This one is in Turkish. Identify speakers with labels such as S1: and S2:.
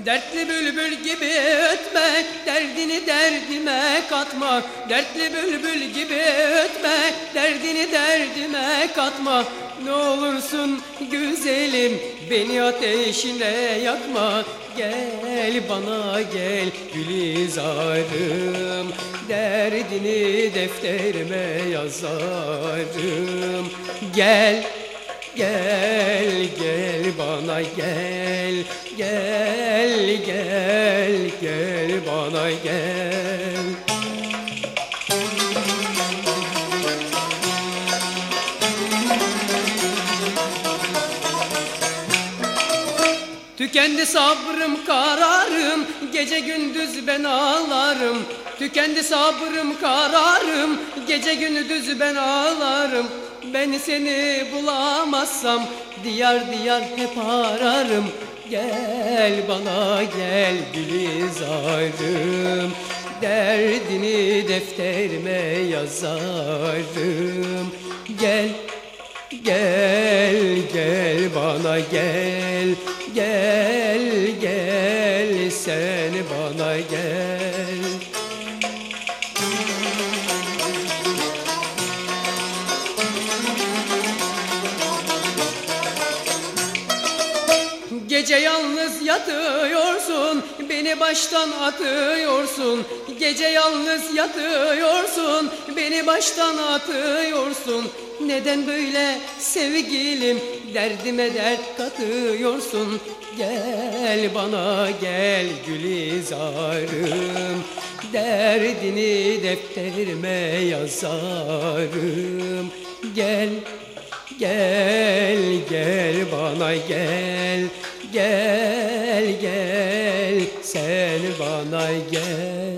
S1: Dertli bülbül gibi ötme, derdini derdime katma. Dertli bülbül gibi ötme, derdini derdime katma. Ne olursun güzelim, beni ateşine yakma. Gel bana gel Gülizar'ım, derdini defterime yazarım. Gel, gel, gel bana gel, gel, gel, gel bana gel. Tükendi sabrım kararım, gece gündüz ben ağlarım. Tükendi sabrım kararım, gece gündüz ben ağlarım. Ben seni bulamazsam diyar diyar hep ararım. Gel bana gel Gülizar'ım, derdini defterime yazarım. Gel, gel, gel bana gel, gel, gel sen bana gel. Gece yalnız yatıyorsun, beni baştan atıyorsun. Gece yalnız yatıyorsun, beni baştan atıyorsun. Neden böyle sevgilim, derdime dert katıyorsun? Gel bana gel Gülizar'ım, derdini defterime yazarım. Gel, gel, gel bana gel, gel, gel sen bana gel.